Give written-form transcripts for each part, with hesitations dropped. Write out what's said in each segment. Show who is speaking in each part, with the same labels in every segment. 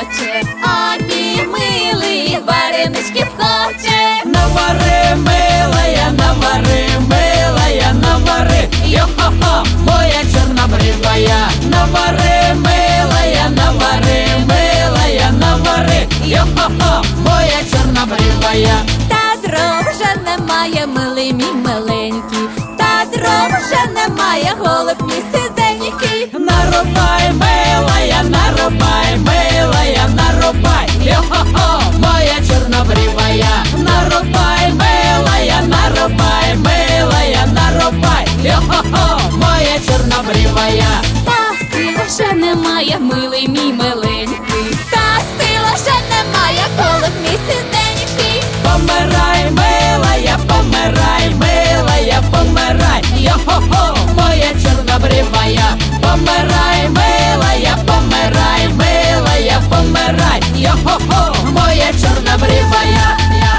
Speaker 1: хоче, а мій милий вареничків хоче.
Speaker 2: Навари, милая, навари, милая, навари, йо-хо-хо, моя чорнобривая. Навари, милая, навари, милая, навари, йо-хо-хо, моя чорнобривая.
Speaker 1: Та дров вже немає, милий мій миленький, та дров вже немає, голуб мій сизенький.
Speaker 2: Нарубай, милая, нарубай, милая, нарубай, йо-хо-хо, моя чорнобривая. Нарубай, милая, нарубай, милая, нарубай, йо-хо-хо, моя чорнобривая.
Speaker 1: Та сила вже немає, милий мій миленький, та сила вже немає, голуб мій сизенький.
Speaker 2: Помирай, милая, помирай, милая, помирай, йо-хо-хо, моя чорнобривая. Помирай, милая, помирай, милая, помирай, йо-хо-хо, моя чорнобривая.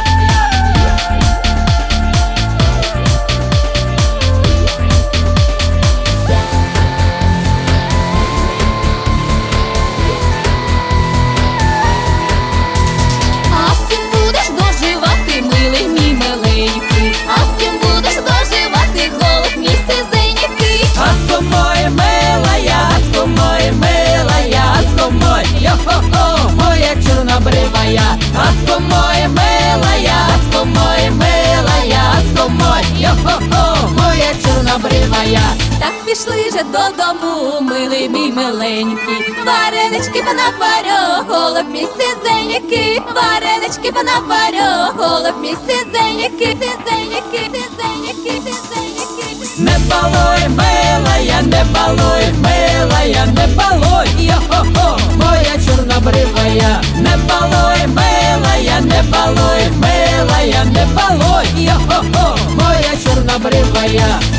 Speaker 1: А з ким будеш доживати, милий мій миленький, а з ким будеш доживати, голуб мій сизенький.
Speaker 2: Аско мой, милая, аско мой, милая, аско мой, йо-хо-хо, моя чорнобривая. Аско мой, милая, аско мой, милая, аско мой, йо-хо-хо, моя чорнобривая.
Speaker 1: Так пішли же додому, милий мій миленький, варенички понаварю, голуб мій сизенький, варенички понаварю, голуб мій сизенький, сизенький, сизенький, сизенький.
Speaker 2: Не балуй, милая, не балуй, милая, не балуй, йо-хо-хо, моя чорнобривая. Не балуй, милая, не балуй, милая, не балуй, йо-хо-хо, моя чорнобривая.